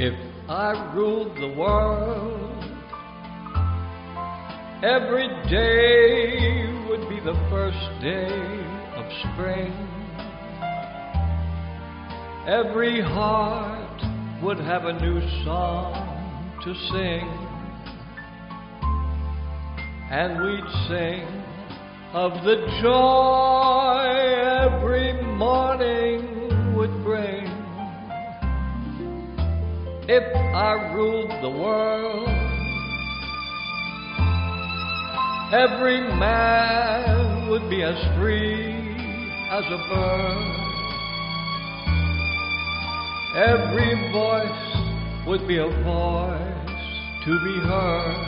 If I ruled the world, every day would be the first day of spring. Every heart would have a new song to sing, and we'd sing of the joy every morning would bring. If I ruled the world, every man would be as free as a bird. Every voice would be a voice to be heard.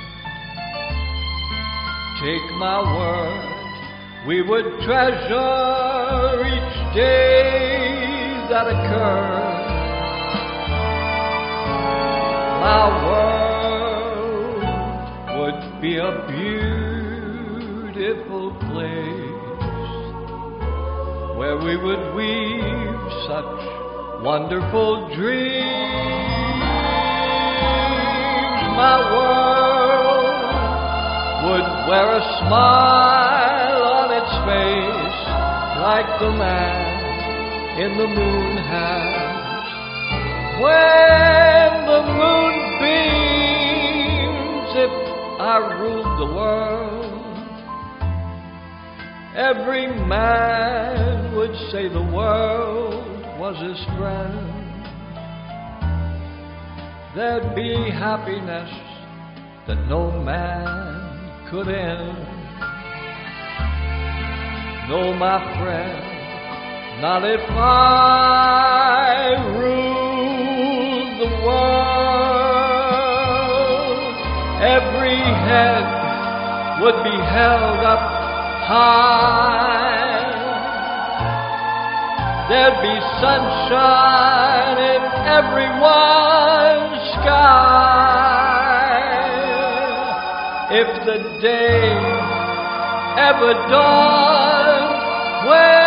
Take my word, we would treasure each day that occurred. My world would be a beautiful place where we would weave such wonderful dreams. My world would wear a smile on its face like the man in the moon has. When the moon beams, if I ruled the world, every man would say the world was his friend. There'd be happiness that no man could end. No, my friend, not if I ruled the world. Every head would be held up high. There'd be sunshine in everyone's sky. If the day ever dawned when